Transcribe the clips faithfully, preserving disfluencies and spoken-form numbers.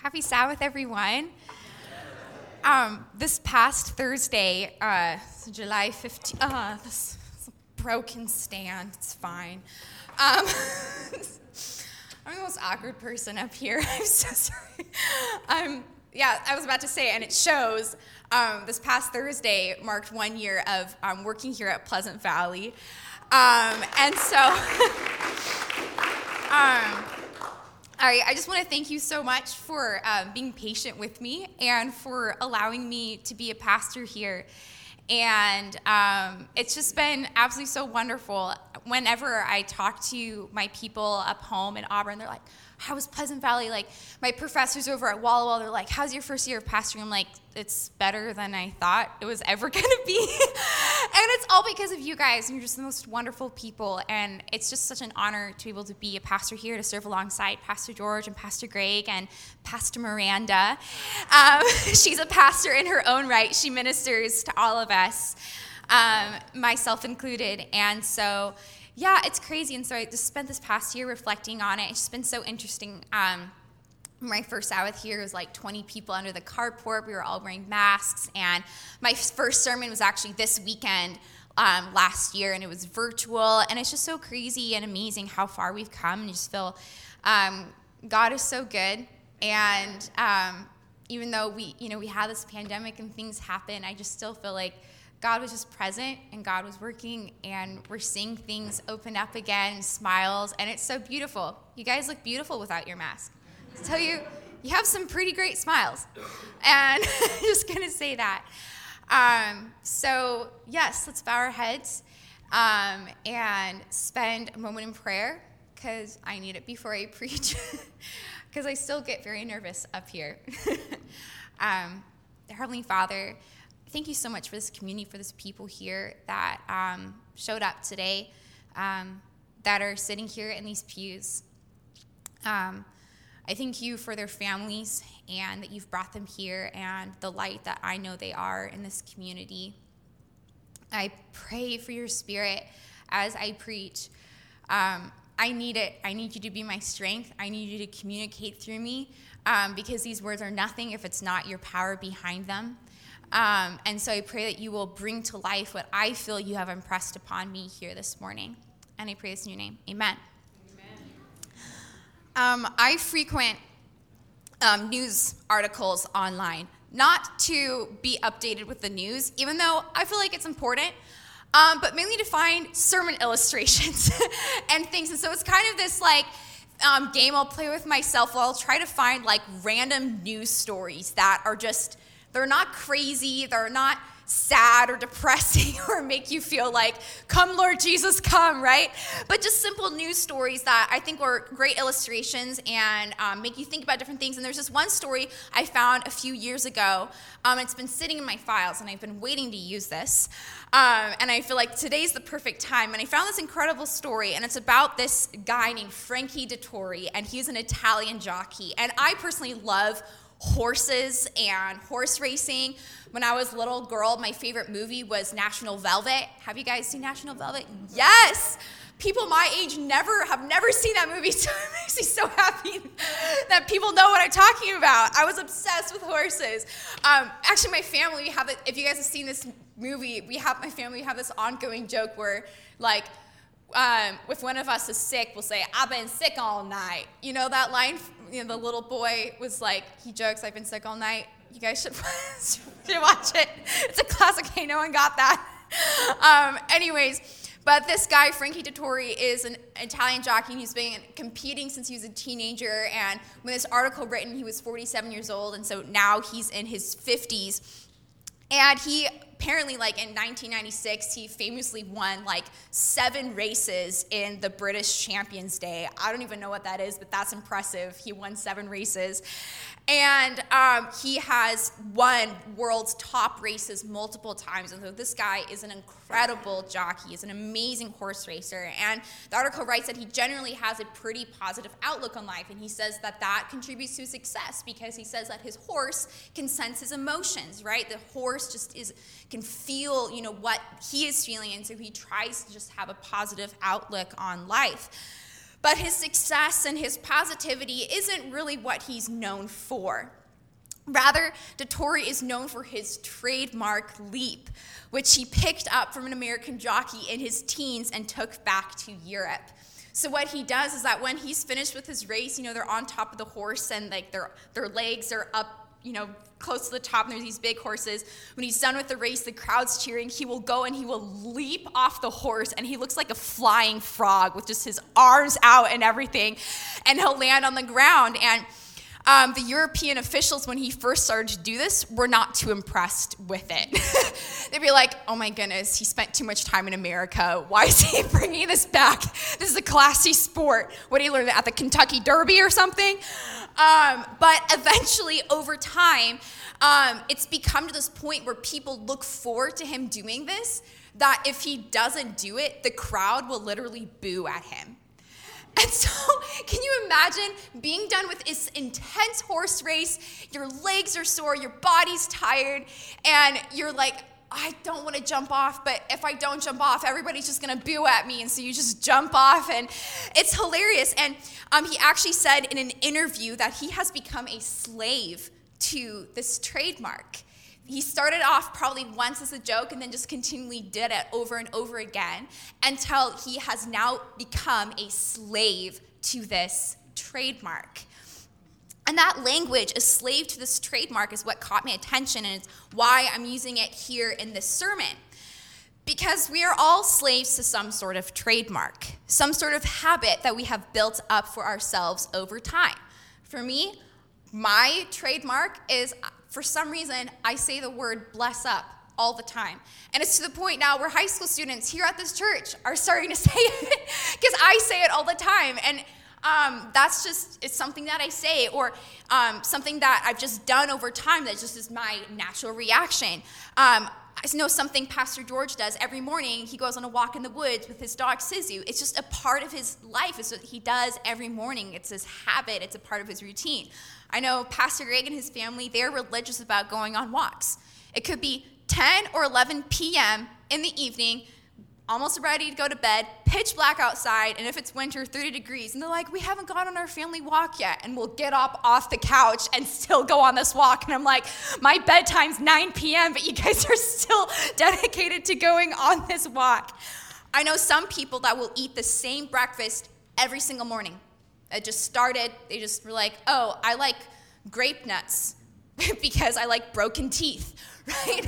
Happy Sabbath, everyone. Um, this past Thursday, uh, July fifteenth, uh, this, this broken stand, it's fine. Um, I'm the most awkward person up here. I'm so sorry. Um, yeah, I was about to say, and it shows, um, this past Thursday marked one year of um, working here at Pleasant Valley. Um, and so, um, all right, I just want to thank you so much for um, being patient with me and for allowing me to be a pastor here. And um, it's just been absolutely so wonderful. Whenever I talk to my people up home in Auburn, they're like, how was Pleasant Valley? Like, my professors over at Walla Walla, they're like, how's your first year of pastoring? I'm like, it's better than I thought it was ever going to be. And it's all because of you guys. You're just the most wonderful people. And it's just such an honor to be able to be a pastor here, to serve alongside Pastor George and Pastor Greg and Pastor Miranda. Um, she's a pastor in her own right. She ministers to all of us, um, myself included. And so, yeah, it's crazy. And so I just spent this past year reflecting on it. It's just been so interesting. Um, my first Sabbath here was like twenty people under the carport. We were all wearing masks. And my first sermon was actually this weekend um, last year, and it was virtual. And it's just so crazy and amazing how far we've come. And you just feel um, God is so good. And um, even though we, you know, we had this pandemic and things happen, I just still feel like God was just present and God was working, and we're seeing things open up again, smiles, and it's so beautiful. You guys look beautiful without your mask. I tell you, you have some pretty great smiles. And I'm just going to say that. Um, so, yes, let's bow our heads um, and spend a moment in prayer, because I need it before I preach, because I still get very nervous up here. um, Heavenly Father, thank you so much for this community, for this people here that um, showed up today, um, that are sitting here in these pews. Um, I thank you for their families and that you've brought them here and the light that I know they are in this community. I pray for your spirit as I preach. Um, I need it. I need you to be my strength. I need you to communicate through me um, because these words are nothing if it's not your power behind them. Um, and so I pray that you will bring to life what I feel you have impressed upon me here this morning. And I pray this in your name. Amen. Amen. Um, I frequent um, news articles online, not to be updated with the news, even though I feel like it's important, um, but mainly to find sermon illustrations and things. And so it's kind of this like um, game I'll play with myself where I'll try to find like random news stories that are just, they're not crazy, they're not sad or depressing or make you feel like, come Lord Jesus, come, right? But just simple news stories that I think were great illustrations and um, make you think about different things. And there's this one story I found a few years ago. Um, it's been sitting in my files, and I've been waiting to use this. Um, and I feel like today's the perfect time. And I found this incredible story, and it's about this guy named Frankie Dettori, and he's an Italian jockey. And I personally love horses and horse racing. When I was a little girl, my favorite movie was National Velvet. Have you guys seen National Velvet? Yes! People my age never have never seen that movie, so it makes me so happy that people know what I'm talking about. I was obsessed with horses. Um, actually, my family, we have it, if you guys have seen this movie, we have my family we have this ongoing joke where, like, Um, if one of us is sick, we'll say, I've been sick all night. You know that line? You know, the little boy was like, he jokes, I've been sick all night. You guys should, should watch it. It's a classic. Hey, no one got that. Um, anyways, but this guy, Frankie Dettori, is an Italian jockey. He's been competing since he was a teenager. And when this article written, he was forty-seven years old. And so now he's in his fifties. And he apparently, like in nineteen ninety-six, he famously won like seven races in the British Champions Day. I don't even know what that is, but that's impressive. He won seven races. And um, he has won world's top races multiple times. And so this guy is an incredible jockey. He's an amazing horse racer. And the article writes that he generally has a pretty positive outlook on life. And he says that that contributes to his success because he says that his horse can sense his emotions, right? The horse just is can feel, you know, what he is feeling. And so he tries to just have a positive outlook on life. But his success and his positivity isn't really what he's known for. Rather, Dettori is known for his trademark leap, which he picked up from an American jockey in his teens and took back to Europe. So what he does is that when he's finished with his race, you know, they're on top of the horse and like their their legs are up, you know, close to the top, and there's these big horses. When he's done with the race, the crowd's cheering. He will go and he will leap off the horse, and he looks like a flying frog with just his arms out and everything, and he'll land on the ground. And Um, the European officials, when he first started to do this, were not too impressed with it. They'd be like, oh my goodness, he spent too much time in America. Why is he bringing this back? This is a classy sport. What did he learn at the Kentucky Derby or something? Um, but eventually, over time, um, it's become to this point where people look forward to him doing this, that if he doesn't do it, the crowd will literally boo at him. And so, can you imagine being done with this intense horse race? Your legs are sore, your body's tired, and you're like, I don't want to jump off, but if I don't jump off, everybody's just going to boo at me, and so you just jump off, and it's hilarious. And um, he actually said in an interview that he has become a slave to this trademark. He started off probably once as a joke and then just continually did it over and over again until he has now become a slave to this trademark. And that language, a slave to this trademark, is what caught my attention, and it's why I'm using it here in this sermon. Because we are all slaves to some sort of trademark, some sort of habit that we have built up for ourselves over time. For me, my trademark is, for some reason, I say the word bless up all the time. And it's to the point now where high school students here at this church are starting to say it because I say it all the time. And um, that's just, it's something that I say, or um, something that I've just done over time that just is my natural reaction. Um, I know something Pastor George does every morning. He goes on a walk in the woods with his dog, Sisu. It's just a part of his life. It's what he does every morning. It's his habit. It's a part of his routine. I know Pastor Greg and his family, they're religious about going on walks. It could be ten or eleven p.m. in the evening, almost ready to go to bed, pitch black outside, and if it's winter, thirty degrees. And they're like, we haven't gone on our family walk yet. And we'll get up off the couch and still go on this walk. And I'm like, my bedtime's nine p.m., but you guys are still dedicated to going on this walk. I know some people that will eat the same breakfast every single morning. It just started, they just were like, oh, I like grape nuts because I like broken teeth, right?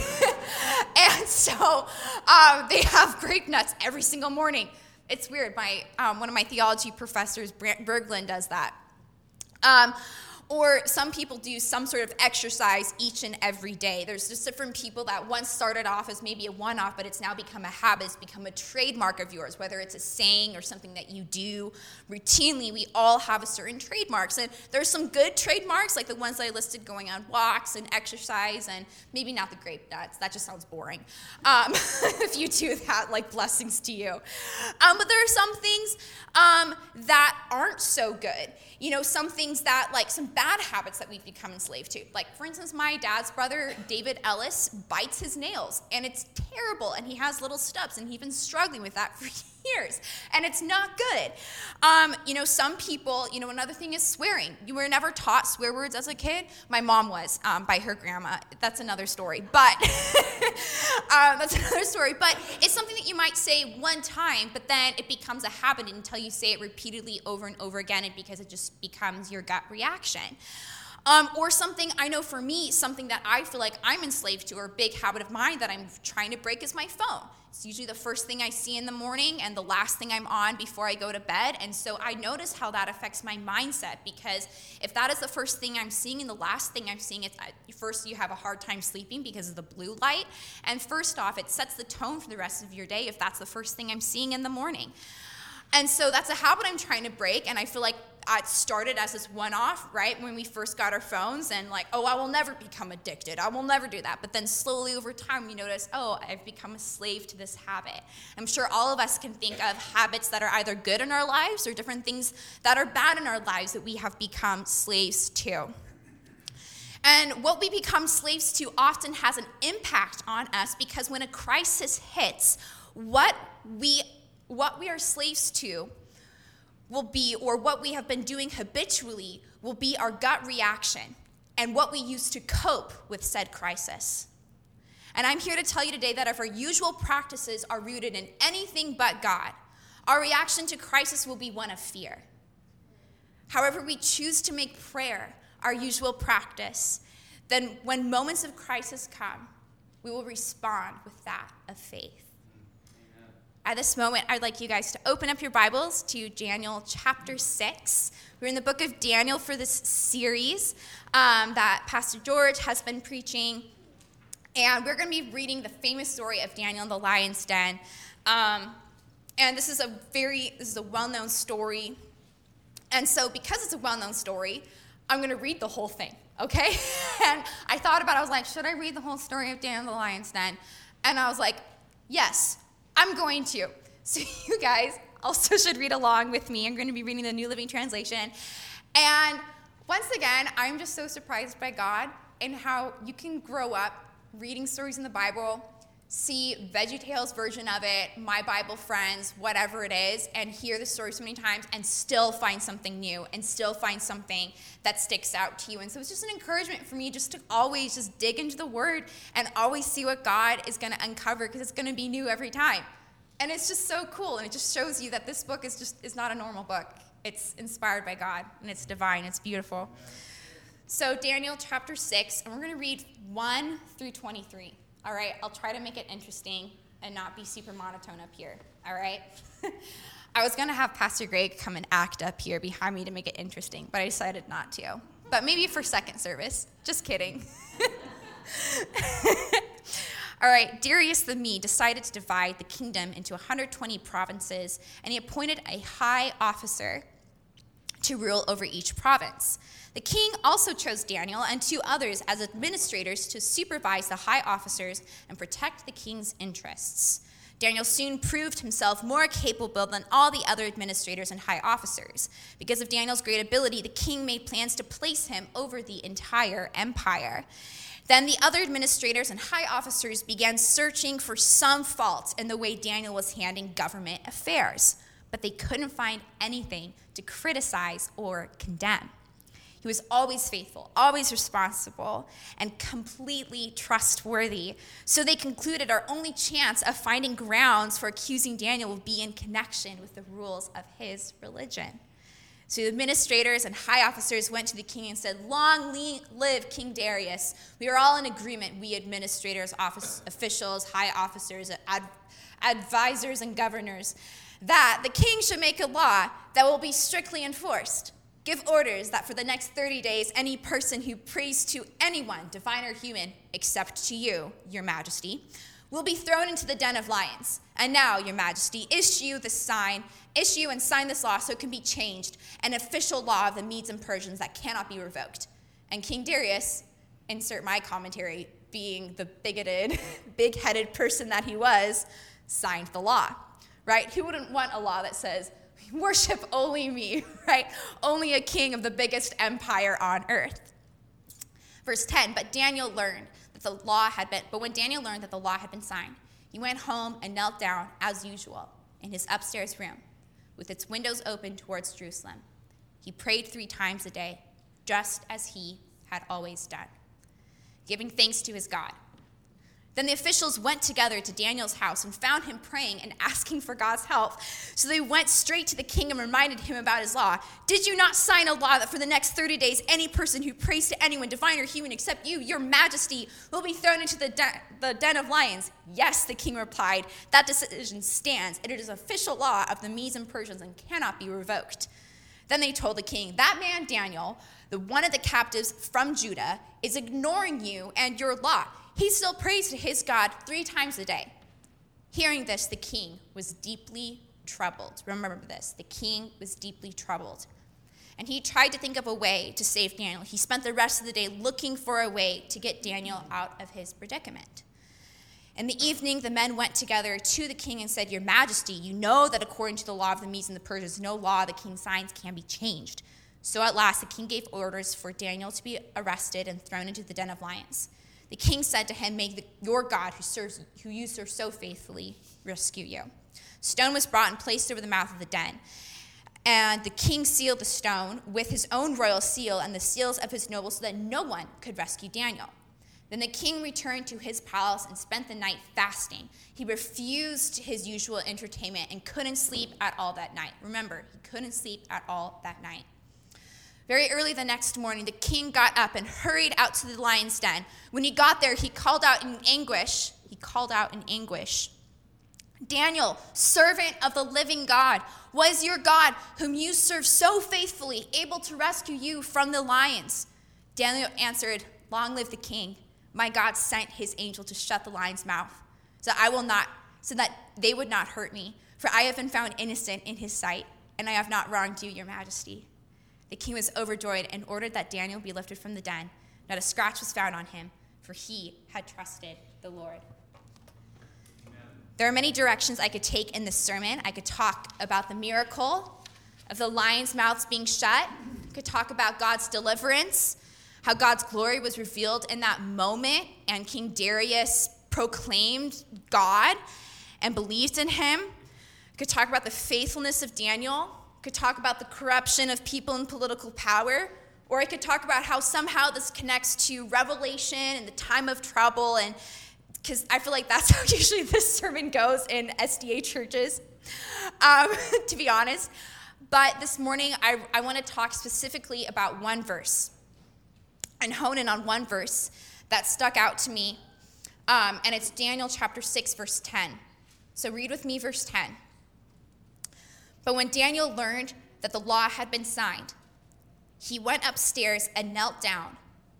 And so um, they have grape nuts every single morning. It's weird. My um, one of my theology professors, Brant Berglund, does that. Um, or some people do some sort of exercise each and every day. There's just different people that once started off as maybe a one-off, but it's now become a habit, it's become a trademark of yours, whether it's a saying or something that you do routinely. We all have a certain trademarks. And there's some good trademarks, like the ones that I listed, going on walks and exercise, and maybe not the grape nuts. That just sounds boring. Um, if you do that, like, blessings to you. Um, but there are some things um, that aren't so good. You know, some things that, like, some bad habits that we've become enslaved to. Like, for instance, my dad's brother, David Ellis, bites his nails, and it's terrible, and he has little stubs, and he's been struggling with that for years, and it's not good. Um, you know, some people, you know, another thing is swearing. You were never taught swear words as a kid. My mom was, um, by her grandma. That's another story, but um, that's another story. But it's something that you might say one time, but then it becomes a habit until you say it repeatedly over and over again, and because it just becomes your gut reaction. Um, or something, I know for me, something that I feel like I'm enslaved to, or a big habit of mine that I'm trying to break, is my phone. It's usually the first thing I see in the morning and the last thing I'm on before I go to bed. And so I notice how that affects my mindset, because if that is the first thing I'm seeing and the last thing I'm seeing, it's first you have a hard time sleeping because of the blue light. And first off, it sets the tone for the rest of your day if that's the first thing I'm seeing in the morning. And so that's a habit I'm trying to break, and I feel like it started as this one-off, right, when we first got our phones, and like, oh, I will never become addicted. I will never do that. But then slowly over time, we notice, oh, I've become a slave to this habit. I'm sure all of us can think of habits that are either good in our lives or different things that are bad in our lives that we have become slaves to. And what we become slaves to often has an impact on us, because when a crisis hits, what we what we are slaves to will be, or what we have been doing habitually, will be our gut reaction and what we use to cope with said crisis. And I'm here to tell you today that if our usual practices are rooted in anything but God, our reaction to crisis will be one of fear. However, we choose to make prayer our usual practice, then when moments of crisis come, we will respond with that of faith. Amen. At this moment, I'd like you guys to open up your Bibles to Daniel chapter six. We're in the book of Daniel for this series um, that Pastor George has been preaching. And we're going to be reading the famous story of Daniel in the lion's den. Um, and this is a very, this is a well-known story. And so because it's a well-known story, I'm going to read the whole thing, okay? And I thought about it. I was like, should I read the whole story of Daniel in the lion's den? And I was like, yes, I'm going to. So you guys also should read along with me. I'm going to be reading the New Living Translation. And once again, I'm just so surprised by God and how you can grow up reading stories in the Bible, see VeggieTales version of it, My Bible Friends, whatever it is, and hear the story so many times and still find something new and still find something that sticks out to you. And so it's just an encouragement for me just to always just dig into the Word and always see what God is going to uncover, because it's going to be new every time. And it's just so cool, and it just shows you that this book is just is not a normal book. It's inspired by God, and it's divine. It's beautiful. So Daniel chapter six, and we're going to read one through twenty-three. All right, I'll try to make it interesting and not be super monotone up here, all right? I was going to have Pastor Greg come and act up here behind me to make it interesting, but I decided not to. But maybe for second service. Just kidding. All right, Darius the Mede decided to divide the kingdom into one hundred twenty provinces, and he appointed a high officer to rule over each province. The king also chose Daniel and two others as administrators to supervise the high officers and protect the king's interests. Daniel soon proved himself more capable than all the other administrators and high officers. Because of Daniel's great ability, the king made plans to place him over the entire empire. Then the other administrators and high officers began searching for some fault in the way Daniel was handling government affairs, but they couldn't find anything to criticize or condemn. He was always faithful, always responsible, and completely trustworthy. So they concluded our only chance of finding grounds for accusing Daniel would be in connection with the rules of his religion. So the administrators and high officers went to the king and said, "Long live King Darius. We are all in agreement, we administrators, office officials, high officers, ad- advisors, and governors, that the king should make a law that will be strictly enforced. Give orders that for the next thirty days, any person who prays to anyone, divine or human, except to you, your majesty, will be thrown into the den of lions. And now, your majesty, issue the sign, issue and sign this law so it can be changed, an official law of the Medes and Persians that cannot be revoked." And King Darius, insert my commentary, being the bigoted, big-headed person that he was, signed the law, right? Who wouldn't want a law that says, worship only me, right? Only a king of the biggest empire on earth. Verse ten, but Daniel learned that the law had been, but when Daniel learned that the law had been signed, he went home and knelt down as usual in his upstairs room with its windows open towards Jerusalem. He prayed three times a day, just as he had always done, giving thanks to his God. Then the officials went together to Daniel's house and found him praying and asking for God's help. So they went straight to the king and reminded him about his law. "Did you not sign a law that for the next thirty days, any person who prays to anyone, divine or human, except you, your majesty, will be thrown into the, de- the den of lions?" "Yes," the king replied. "That decision stands, and it is official law of the Medes and Persians and cannot be revoked." Then they told the king, "That man Daniel, the one of the captives from Judah, is ignoring you and your law. He still prays to his God three times a day." Hearing this, the king was deeply troubled. Remember this, the king was deeply troubled. And he tried to think of a way to save Daniel. He spent the rest of the day looking for a way to get Daniel out of his predicament. In the evening, the men went together to the king and said, "Your majesty, you know that according to the law of the Medes and the Persians, no law the king signs can be changed." So at last, the king gave orders for Daniel to be arrested and thrown into the den of lions. The king said to him, "May the, your God, who serves, who you serve so faithfully, rescue you." Stone was brought and placed over the mouth of the den. And the king sealed the stone with his own royal seal and the seals of his nobles so that no one could rescue Daniel. Then the king returned to his palace and spent the night fasting. He refused his usual entertainment and couldn't sleep at all that night. Remember, he couldn't sleep at all that night. Very early the next morning, the king got up and hurried out to the lion's den. When he got there, he called out in anguish. He called out in anguish, "Daniel, servant of the living God, was your God, whom you serve so faithfully, able to rescue you from the lions?" Daniel answered, "Long live the king. My God sent his angel to shut the lion's mouth, so I will not, so that they would not hurt me, for I have been found innocent in his sight, and I have not wronged you, your majesty." The king was overjoyed and ordered that Daniel be lifted from the den. Not a scratch was found on him, for he had trusted the Lord. Amen. There are many directions I could take in this sermon. I could talk about the miracle of the lion's mouths being shut. I could talk about God's deliverance, how God's glory was revealed in that moment, and King Darius proclaimed God and believed in him. I could talk about the faithfulness of Daniel. I could talk about the corruption of people in political power. Or I could talk about how somehow this connects to Revelation and the time of trouble, and because I feel like that's how usually this sermon goes in S D A churches, um, to be honest. But this morning, I, I want to talk specifically about one verse and hone in on one verse that stuck out to me, um, and it's Daniel chapter six, verse ten. So read with me verse ten. "But when Daniel learned that the law had been signed, he went upstairs and knelt down,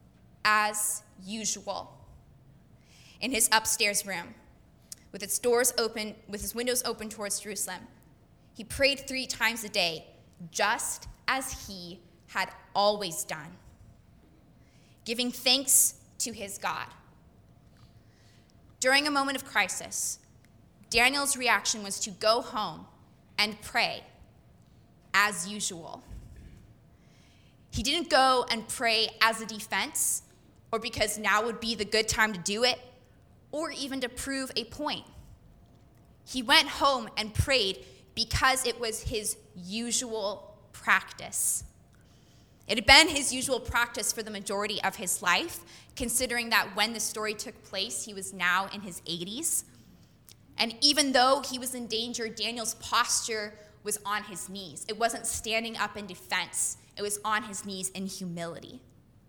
as usual, in his upstairs room, with its doors open, with his windows open towards Jerusalem. He prayed three times a day, just as he had always done, giving thanks to his God." During a moment of crisis, Daniel's reaction was to go home and pray as usual. He didn't go and pray as a defense, or because now would be the good time to do it, or even to prove a point. He went home and prayed because it was his usual practice. It had been his usual practice for the majority of his life, considering that when the story took place, he was now in his eighties. And even though he was in danger, Daniel's posture was on his knees. It wasn't standing up in defense. It was on his knees in humility.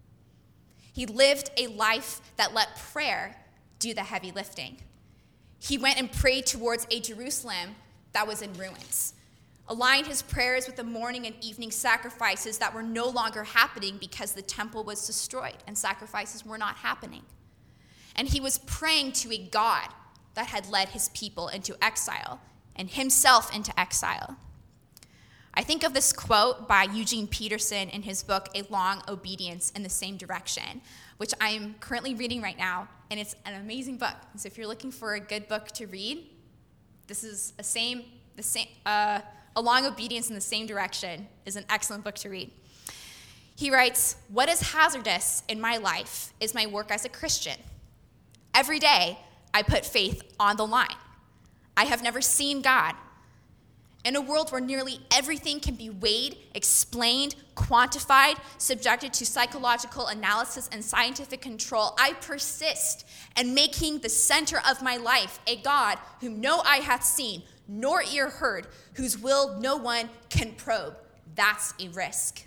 He lived a life that let prayer do the heavy lifting. He went and prayed towards a Jerusalem that was in ruins, aligned his prayers with the morning and evening sacrifices that were no longer happening because the temple was destroyed and sacrifices were not happening. And he was praying to a God that had led his people into exile and himself into exile. I think of this quote by Eugene Peterson in his book, A Long Obedience in the Same Direction, which I am currently reading right now, and it's an amazing book. So if you're looking for a good book to read, this is a same, the same, uh, A Long Obedience in the Same Direction is an excellent book to read. He writes, "What is hazardous in my life is my work as a Christian. Every day, I put faith on the line. I have never seen God. In a world where nearly everything can be weighed, explained, quantified, subjected to psychological analysis and scientific control, I persist in making the center of my life a God whom no eye hath seen, nor ear heard, whose will no one can probe. That's a risk."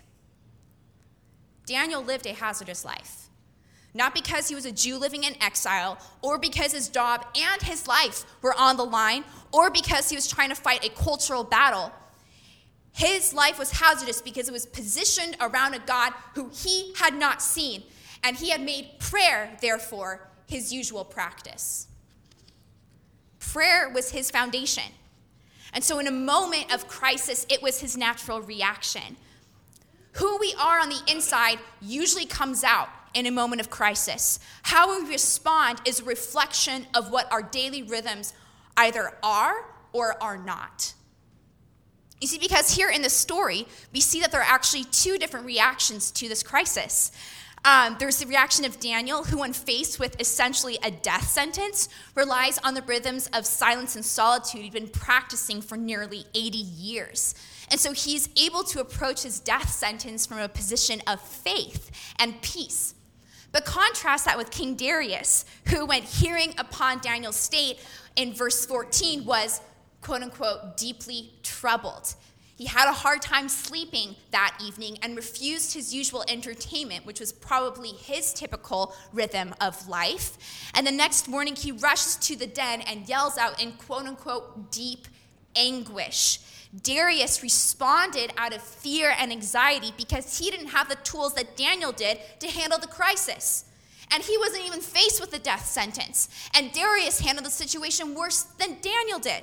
Daniel lived a hazardous life. Not because he was a Jew living in exile, or because his job and his life were on the line, or because he was trying to fight a cultural battle. His life was hazardous because it was positioned around a God who he had not seen, and he had made prayer, therefore, his usual practice. Prayer was his foundation. And so in a moment of crisis, it was his natural reaction. Who we are on the inside usually comes out in a moment of crisis. How we respond is a reflection of what our daily rhythms either are or are not. You see, because here in the story, we see that there are actually two different reactions to this crisis. Um, there's the reaction of Daniel, who when faced with essentially a death sentence, relies on the rhythms of silence and solitude he'd been practicing for nearly eighty years. And so he's able to approach his death sentence from a position of faith and peace. But contrast that with King Darius, who, when hearing upon Daniel's state in verse fourteen, was, quote unquote, deeply troubled. He had a hard time sleeping that evening and refused his usual entertainment, which was probably his typical rhythm of life. And the next morning, he rushes to the den and yells out in, quote unquote, deep anguish. Darius responded out of fear and anxiety because he didn't have the tools that Daniel did to handle the crisis. And he wasn't even faced with the death sentence. And Darius handled the situation worse than Daniel did.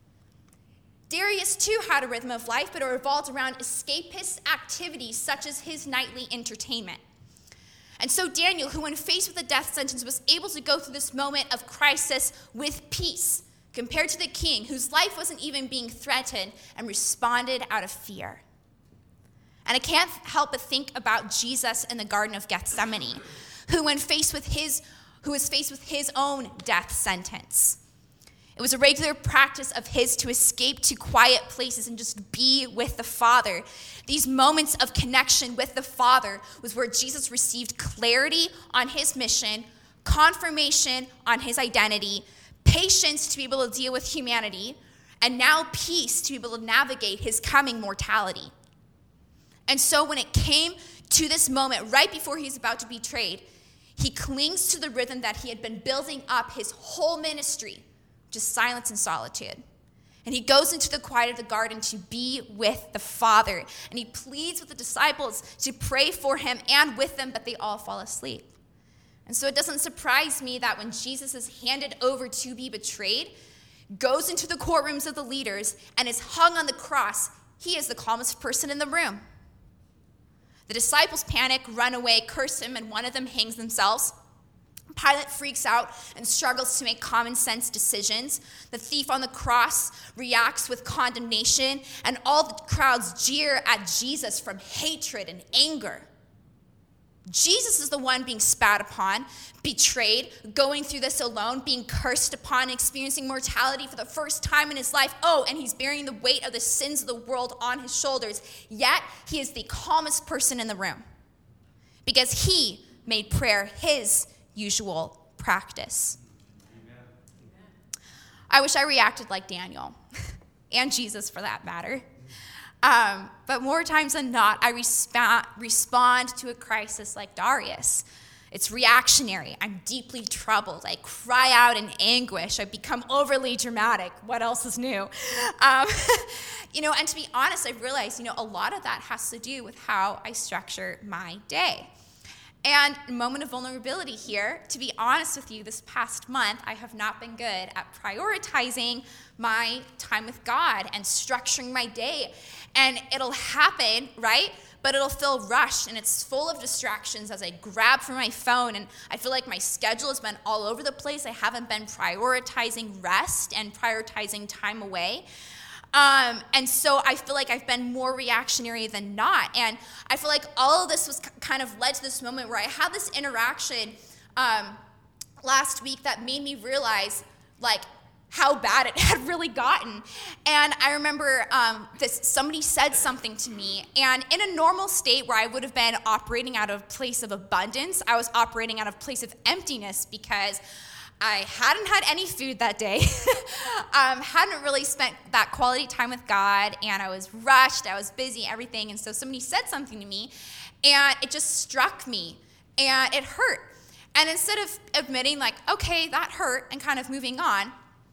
Darius too had a rhythm of life, but it revolved around escapist activities such as his nightly entertainment. And so Daniel, who when faced with the death sentence was able to go through this moment of crisis with peace, compared to the king, whose life wasn't even being threatened and responded out of fear. And I can't help but think about Jesus in the Garden of Gethsemane, who when faced with his, who was faced with his own death sentence. It was a regular practice of his to escape to quiet places and just be with the Father. These moments of connection with the Father was where Jesus received clarity on his mission, confirmation on his identity, patience to be able to deal with humanity, and now peace to be able to navigate his coming mortality. And so when it came to this moment, right before he's about to be betrayed, he clings to the rhythm that he had been building up his whole ministry, just silence and solitude. And he goes into the quiet of the garden to be with the Father. And he pleads with the disciples to pray for him and with them, but they all fall asleep. And so it doesn't surprise me that when Jesus is handed over to be betrayed, goes into the courtrooms of the leaders, and is hung on the cross, he is the calmest person in the room. The disciples panic, run away, curse him, and one of them hangs themselves. Pilate freaks out and struggles to make common sense decisions. The thief on the cross reacts with condemnation, and all the crowds jeer at Jesus from hatred and anger. Jesus is the one being spat upon, betrayed, going through this alone, being cursed upon, experiencing mortality for the first time in his life. Oh, and he's bearing the weight of the sins of the world on his shoulders. Yet, he is the calmest person in the room because he made prayer his usual practice. Amen. I wish I reacted like Daniel and Jesus for that matter. Um, but more times than not, I resp- respond to a crisis like Darius. It's reactionary. I'm deeply troubled. I cry out in anguish. I become overly dramatic. What else is new? Um, you know, and to be honest, I've realized, you know, a lot of that has to do with how I structure my day. And moment of vulnerability here, to be honest with you, this past month, I have not been good at prioritizing my time with God and structuring my day. And it'll happen, right? But it'll feel rushed, and it's full of distractions as I grab for my phone, and I feel like my schedule has been all over the place. I haven't been prioritizing rest and prioritizing time away. Um, and so I feel like I've been more reactionary than not. And I feel like all of this was kind of led to this moment where I had this interaction um, last week that made me realize, like, how bad it had really gotten. And I remember um, this, somebody said something to me, and in a normal state where I would have been operating out of a place of abundance, I was operating out of a place of emptiness because I hadn't had any food that day, um, hadn't really spent that quality time with God, and I was rushed, I was busy, everything, and so somebody said something to me, and it just struck me, and it hurt. And instead of admitting, like, okay, that hurt, and kind of moving on,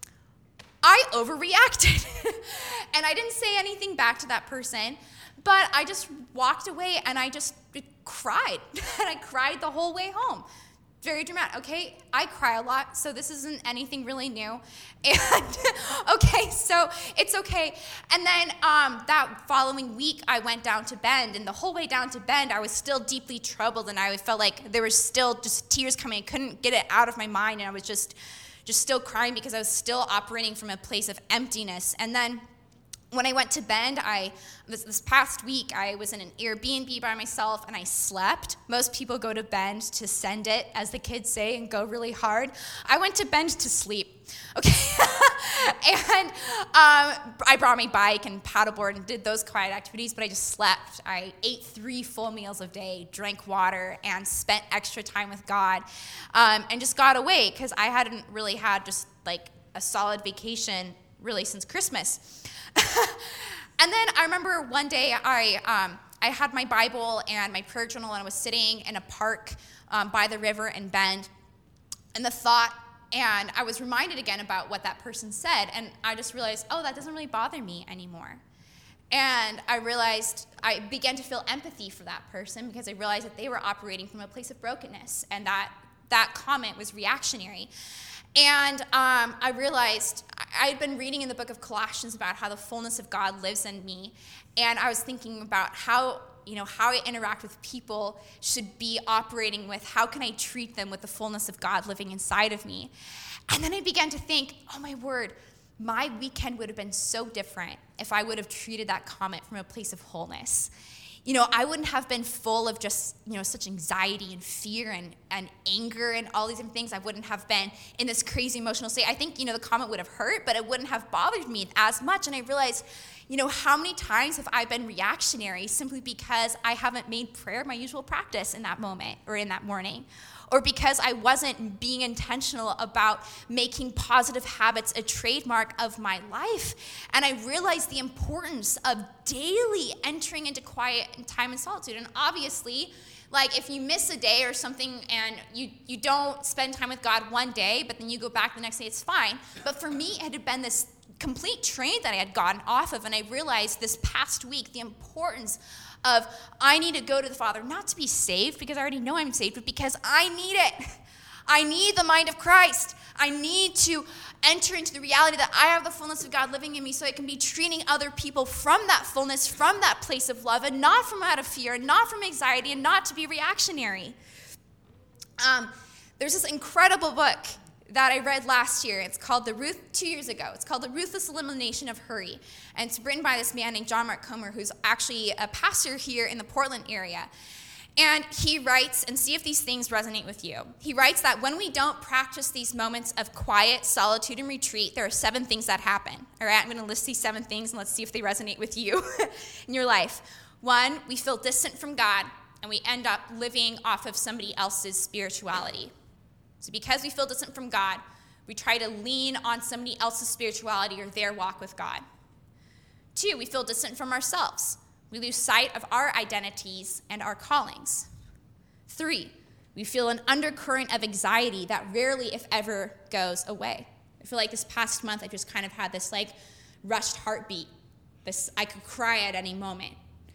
I overreacted. And I didn't say anything back to that person, but I just walked away, and I just cried, and I cried the whole way home. Very dramatic, okay? I cry a lot, so this isn't anything really new. And, okay, so it's okay. And then um, that following week, I went down to Bend, and the whole way down to Bend, I was still deeply troubled, and I felt like there was still just tears coming. I couldn't get it out of my mind, and I was just, just still crying because I was still operating from a place of emptiness. And then When I went to Bend, I this, this past week, I was in an Airbnb by myself, and I slept. Most people go to Bend to send it, as the kids say, and go really hard. I went to Bend to sleep, okay? and um, I brought my bike and paddleboard and did those quiet activities, but I just slept. I ate three full meals a day, drank water, and spent extra time with God, um, and just got away, because I hadn't really had just like a solid vacation really since Christmas. And then I remember one day I um, I had my Bible and my prayer journal, and I was sitting in a park um, by the river in Bend, and the thought, and I was reminded again about what that person said, and I just realized, oh, that doesn't really bother me anymore. And I realized, I began to feel empathy for that person, because I realized that they were operating from a place of brokenness, and that that comment was reactionary. And um, I realized I had been reading in the book of Colossians about how the fullness of God lives in me, and I was thinking about how, you know, how I interact with people should be operating with, how can I treat them with the fullness of God living inside of me? And then I began to think, oh my word, my weekend would have been so different if I would have treated that comment from a place of wholeness. You know, I wouldn't have been full of just, you know, such anxiety and fear and, and anger and all these different things. I wouldn't have been in this crazy emotional state. I think, you know, the comment would have hurt, but it wouldn't have bothered me as much. And I realized, you know, how many times have I been reactionary simply because I haven't made prayer my usual practice in that moment or in that morning, or because I wasn't being intentional about making positive habits a trademark of my life. And I realized the importance of daily entering into quiet and time and solitude. And obviously, like if you miss a day or something and you, you don't spend time with God one day, but then you go back the next day, it's fine. But for me, it had been this complete train that I had gotten off of. And I realized this past week the importance of, I need to go to the Father, not to be saved, because I already know I'm saved, but because I need it. I need the mind of Christ. I need to enter into the reality that I have the fullness of God living in me, so I can be treating other people from that fullness, from that place of love, and not from out of fear, and not from anxiety, and not to be reactionary. Um, there's this incredible book that I read last year. It's called The Ruth, two years ago. It's called The Ruthless Elimination of Hurry. And it's written by this man named John Mark Comer, who's actually a pastor here in the Portland area. And he writes, and see if these things resonate with you. He writes that when we don't practice these moments of quiet, solitude, and retreat, there are seven things that happen. All right, I'm going to list these seven things, and let's see if they resonate with you in your life. One, we feel distant from God, and we end up living off of somebody else's spirituality. So because we feel distant from God, we try to lean on somebody else's spirituality or their walk with God. Two, we feel distant from ourselves. We lose sight of our identities and our callings. Three, we feel an undercurrent of anxiety that rarely, if ever, goes away. I feel like this past month, I just kind of had this like rushed heartbeat. This, I could cry at any moment.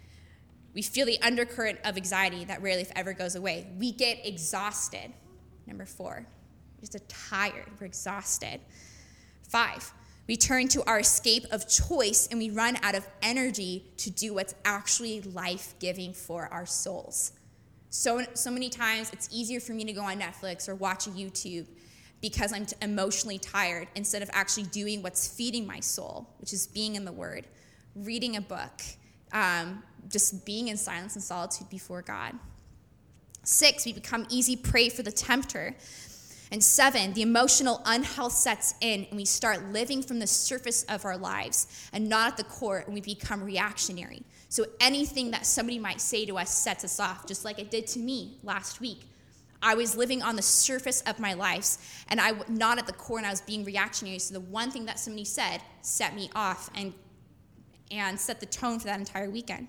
We feel the undercurrent of anxiety that rarely, if ever, goes away. We get exhausted. Number four, we're just tired, we're exhausted. Five, we turn to our escape of choice and we run out of energy to do what's actually life-giving for our souls. So, so many times it's easier for me to go on Netflix or watch a YouTube because I'm t- emotionally tired instead of actually doing what's feeding my soul, which is being in the Word, reading a book, um, just being in silence and solitude before God. Six, we become easy prey for the tempter. And seven, the emotional unhealth sets in and we start living from the surface of our lives and not at the core, and we become reactionary. So anything that somebody might say to us sets us off, just like it did to me last week. I was living on the surface of my lives and I not at the core, and I was being reactionary. So the one thing that somebody said set me off and, and set the tone for that entire weekend.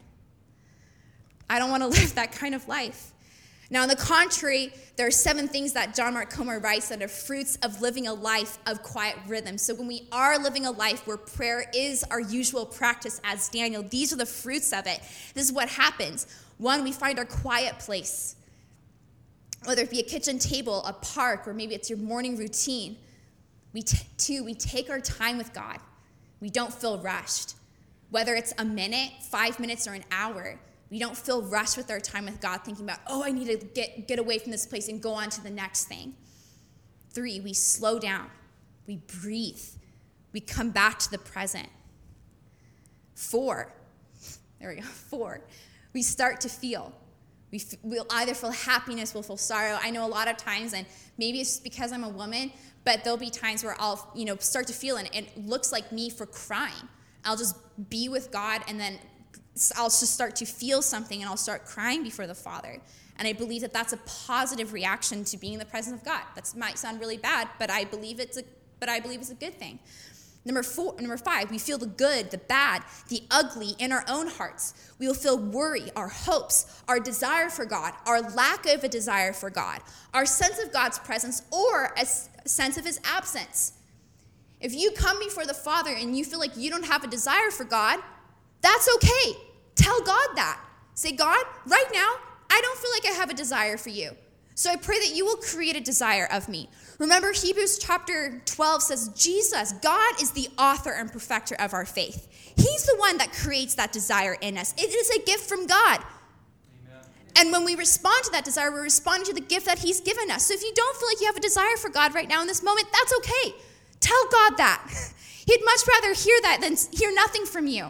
I don't want to live that kind of life. Now, on the contrary, there are seven things that John Mark Comer writes that are fruits of living a life of quiet rhythm. So when we are living a life where prayer is our usual practice as Daniel, these are the fruits of it. This is what happens. One, we find our quiet place, whether it be a kitchen table, a park, or maybe it's your morning routine. We t- two, we take our time with God. We don't feel rushed. Whether it's a minute, five minutes, or an hour, we don't feel rushed with our time with God thinking about, oh, I need to get, get away from this place and go on to the next thing. Three, we slow down. We breathe. We come back to the present. Four, there we go, four, we start to feel. We f- we'll either feel happiness, we'll feel sorrow. I know a lot of times, and maybe it's because I'm a woman, but there'll be times where I'll, you know, start to feel, and it looks like me for crying. I'll just be with God, and then I'll just start to feel something, and I'll start crying before the Father. And I believe that that's a positive reaction to being in the presence of God. That might sound really bad, but I believe it's a, but I believe it's a good thing. Number four, number five, we feel the good, the bad, the ugly in our own hearts. We will feel worry, our hopes, our desire for God, our lack of a desire for God, our sense of God's presence, or a sense of his absence. If you come before the Father and you feel like you don't have a desire for God, that's okay. Tell God that. Say, God, right now, I don't feel like I have a desire for you. So I pray that you will create a desire of me. Remember, Hebrews chapter twelve says, Jesus, God is the author and perfecter of our faith. He's the one that creates that desire in us. It is a gift from God. Amen. And when we respond to that desire, we're responding to the gift that he's given us. So if you don't feel like you have a desire for God right now in this moment, that's okay. Tell God that. He'd much rather hear that than hear nothing from you.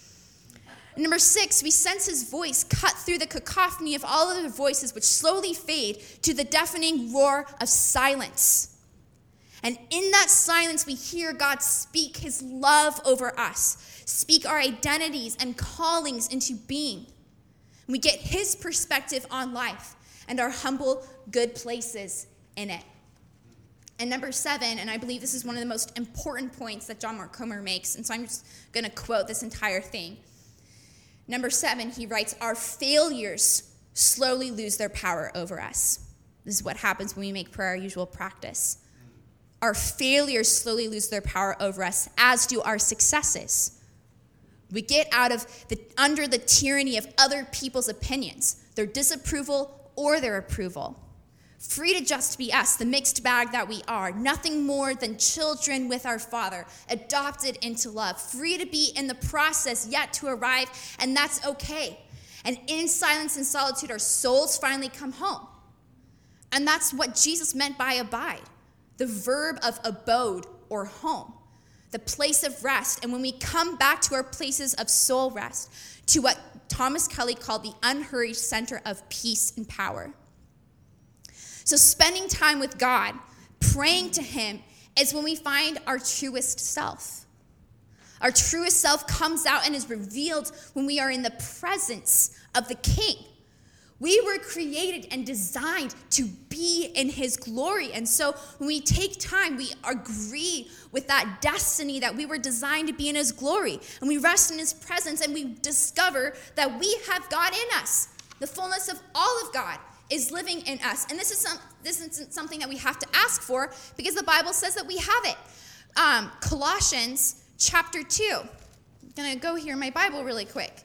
Number six, we sense his voice cut through the cacophony of all other voices which slowly fade to the deafening roar of silence. And in that silence, we hear God speak his love over us, speak our identities and callings into being. We get his perspective on life and our humble, good places in it. And number seven, and I believe this is one of the most important points that John Mark Comer makes, and so I'm just going to quote this entire thing. Number seven, he writes, our failures slowly lose their power over us. This is what happens when we make prayer our usual practice. Our failures slowly lose their power over us, as do our successes. We get out of the under the tyranny of other people's opinions, their disapproval or their approval. Free to just be us, the mixed bag that we are, nothing more than children with our Father, adopted into love, free to be in the process yet to arrive, and that's okay. And in silence and solitude, our souls finally come home. And that's what Jesus meant by abide, the verb of abode or home, the place of rest. And when we come back to our places of soul rest, to what Thomas Kelly called the unhurried center of peace and power. So spending time with God, praying to him, is when we find our truest self. Our truest self comes out and is revealed when we are in the presence of the King. We were created and designed to be in his glory. And so when we take time, we agree with that destiny that we were designed to be in his glory. And we rest in his presence, and we discover that we have God in us. The fullness of all of God is living in us. And this is some, this isn't something that we have to ask for, because the Bible says that we have it. Um, Colossians chapter two. I'm going to go here in my Bible really quick.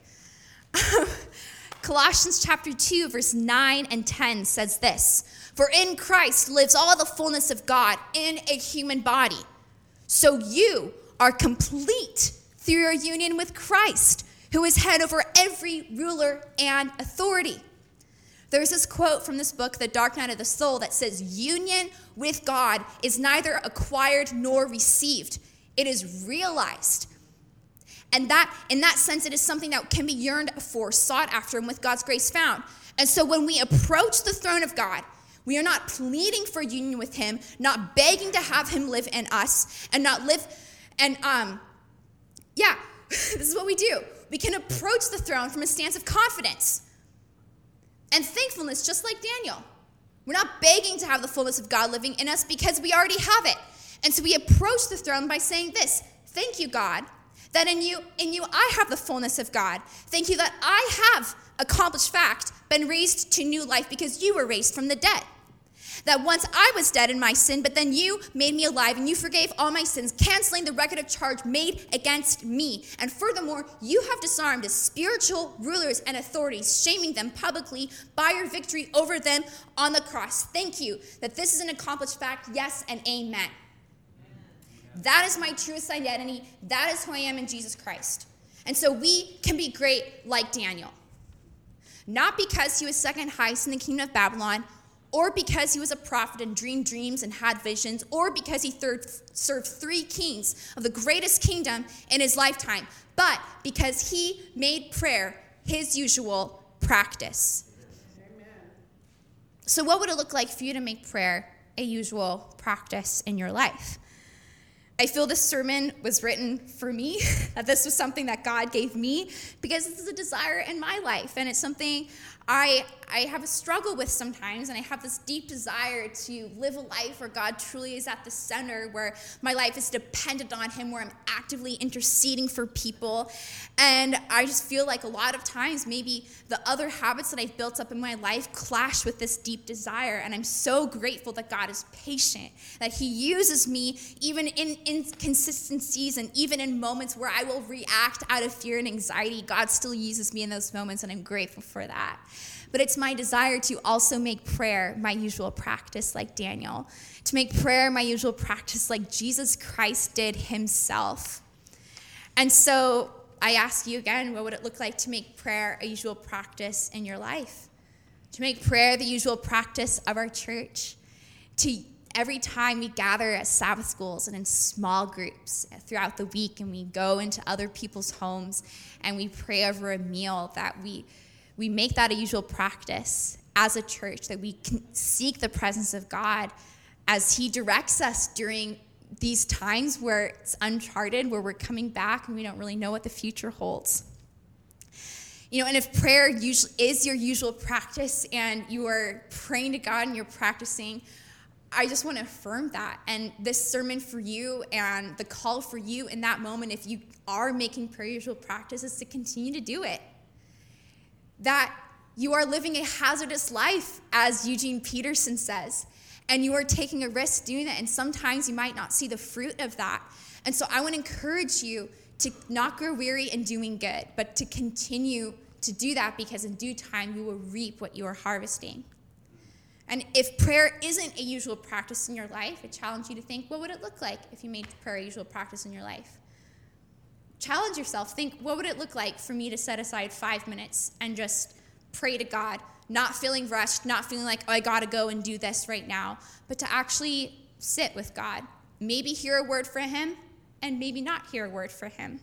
Colossians chapter two, verse nine and ten says this: for in Christ lives all the fullness of God in a human body. So you are complete through your union with Christ, who is head over every ruler and authority. There's this quote from this book, The Dark Night of the Soul, that says, union with God is neither acquired nor received. It is realized. And that, in that sense, it is something that can be yearned for, sought after, and with God's grace found. And so when we approach the throne of God, we are not pleading for union with him, not begging to have him live in us, and not live, and um, yeah, this is what we do. We can approach the throne from a stance of confidence and thankfulness, just like Daniel. We're not begging to have the fullness of God living in us because we already have it. And so we approach the throne by saying this: thank you, God, that in you, in you I have the fullness of God. Thank you that I have, accomplished fact, been raised to new life because you were raised from the dead. That once I was dead in my sin, but then you made me alive and you forgave all my sins, canceling the record of charge made against me. And furthermore, you have disarmed the spiritual rulers and authorities, shaming them publicly by your victory over them on the cross. Thank you that this is an accomplished fact. Yes and amen. Amen. That is my truest identity. That is who I am in Jesus Christ. And so we can be great like Daniel. Not because he was second highest in the kingdom of Babylon, or because he was a prophet and dreamed dreams and had visions, or because he third, served three kings of the greatest kingdom in his lifetime, but because he made prayer his usual practice. Amen. So what would it look like for you to make prayer a usual practice in your life? I feel this sermon was written for me, that this was something that God gave me, because this is a desire in my life, and it's something I I have a struggle with sometimes, and I have this deep desire to live a life where God truly is at the center, where my life is dependent on him, where I'm actively interceding for people. And I just feel like a lot of times maybe the other habits that I've built up in my life clash with this deep desire. And I'm so grateful that God is patient, that he uses me even in inconsistencies and even in moments where I will react out of fear and anxiety. God still uses me in those moments, and I'm grateful for that. But it's my desire to also make prayer my usual practice like Daniel, to make prayer my usual practice like Jesus Christ did himself. And so I ask you again, what would it look like to make prayer a usual practice in your life? To make prayer the usual practice of our church? To every time we gather at Sabbath schools and in small groups throughout the week, and we go into other people's homes and we pray over a meal, that we We make that a usual practice as a church, that we can seek the presence of God as he directs us during these times where it's uncharted, where we're coming back and we don't really know what the future holds. You know, and if prayer usually is your usual practice and you are praying to God and you're practicing, I just want to affirm that. And this sermon for you and the call for you in that moment, if you are making prayer usual practice, is to continue to do it. That you are living a hazardous life, as Eugene Peterson says, and you are taking a risk doing that, and sometimes you might not see the fruit of that. And so I want to encourage you to not grow weary in doing good, but to continue to do that, because in due time you will reap what you are harvesting. And if prayer isn't a usual practice in your life, I challenge you to think, what would it look like if you made prayer a usual practice in your life? Challenge yourself. Think, what would it look like for me to set aside five minutes and just pray to God, not feeling rushed, not feeling like, oh, I got to go and do this right now, but to actually sit with God, maybe hear a word from him, and maybe not hear a word from him.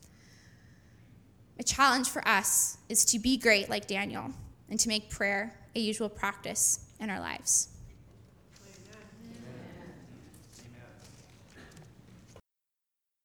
A challenge for us is to be great like Daniel and to make prayer a usual practice in our lives.